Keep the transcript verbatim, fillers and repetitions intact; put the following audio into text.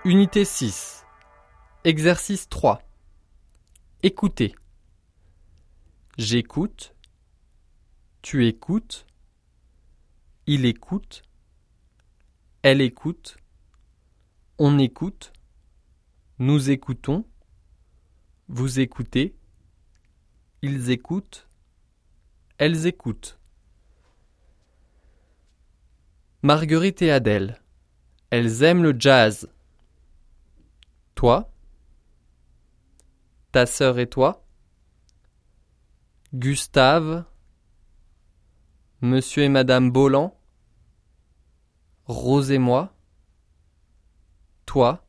Unité six. Exercice trois. Écoutez. J'écoute. Tu écoutes. Il écoute. Elle écoute. On écoute. Nous écoutons. Vous écoutez. Ils écoutent. Elles écoutent. Marguerite et Adèle. Elles aiment le jazz. Toi. Ta sœur et toi. Gustave. Monsieur et Madame Bolland. Rose et moi. Toi.